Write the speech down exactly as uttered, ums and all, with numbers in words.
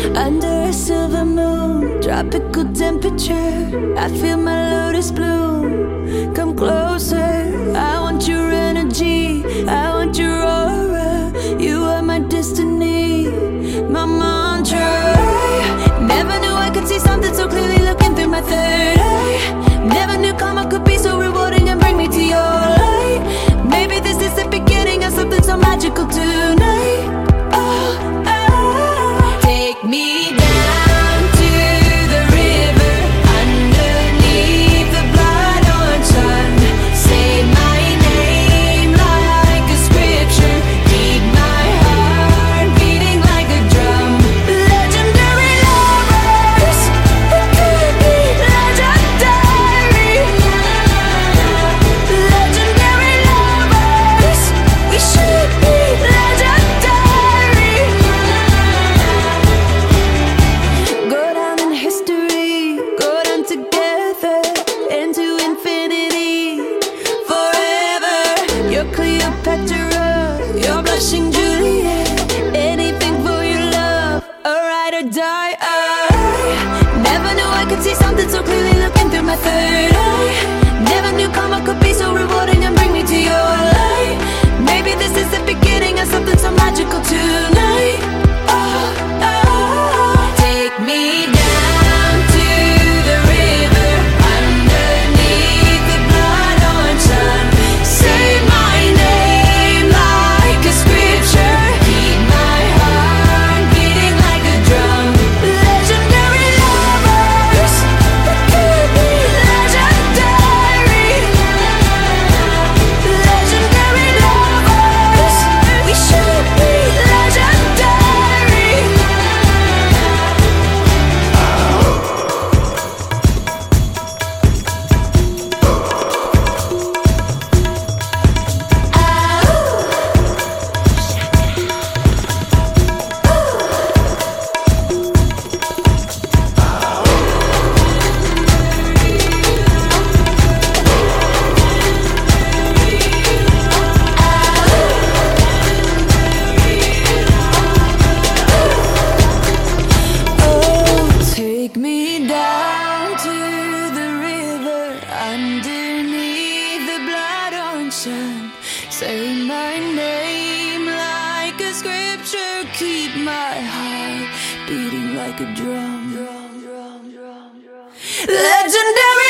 Under a silver moon, tropical temperature, I feel my lotus bloom. Come closer, I want your energy, I want your aura. You are my destiny, my mantra. Never knew I could see something so clearly looking through my third eye. Never knew karma could be so rewarding and bring me to your light. Maybe this is the beginning of something so magical tonight. Oh, oh. Take me down to the river, underneath the blood orange sun. Say my name like a scripture, keep my heart beating like a drum. Legendary lovers, we could be legendary. Legendary lovers, we should be legendary. Go down in history, go down together into infinity, forever. You're Cleopatra, you're blushing Juliet. Anything for your love, a ride or die. I never knew I could see something so clearly looking through my third eye. Never knew karma could be so rewarding and bring me to your light. Maybe this is the beginning of something so magical tonight. Oh, oh. Take me down to the river, underneath the blood orange sun. Say my name like a scripture, keep my heart beating like a drum. Legendary lovers, we could be legendary. Legendary lovers, we should be legendary. Oh, take me down to the river, underneath the blood orange sun. Say my name like a scripture, keep my heart beating like a drum. Legendary